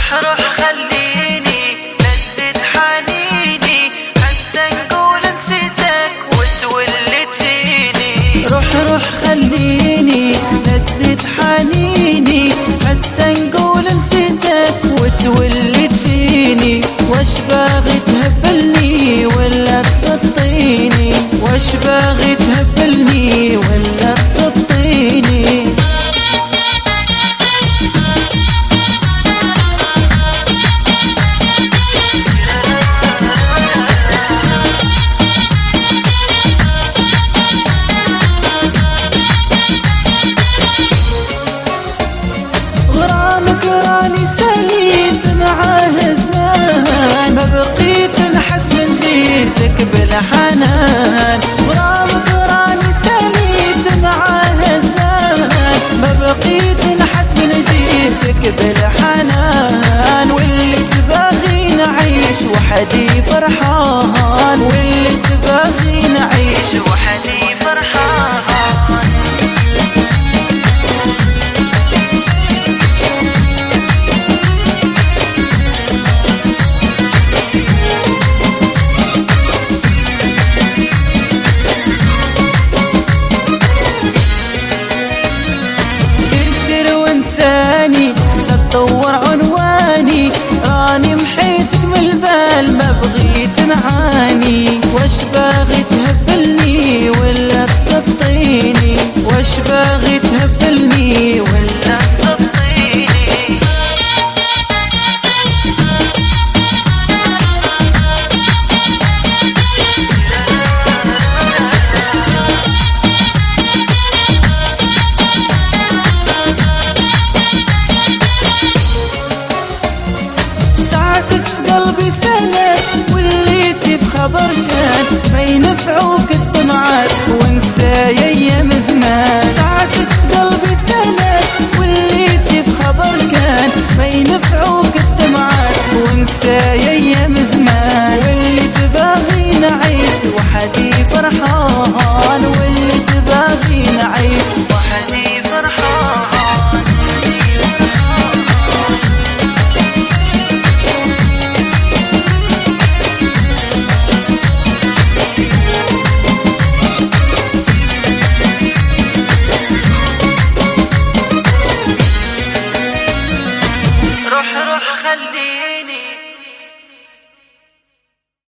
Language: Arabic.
روح خليني لذة حنيني حتى نقول نسيتك وتولي تجيني. روح خليني لذة حنيني حتى نقول نسيتك وتولي تجيني. وش باغي تهبلني ولا تسطيني؟ وش باغي تهبلني ولا تسطيني؟ غرامك راني سليت معاه زمان، ما بقيت نحس من جيتك بالحنان. غرامك راني سليت معاه زمان، ما بقيت نحس من جيتك بالحنان. واللي تبغي نعيش وحدي فرحان، واللي تبغي نعيش وحدي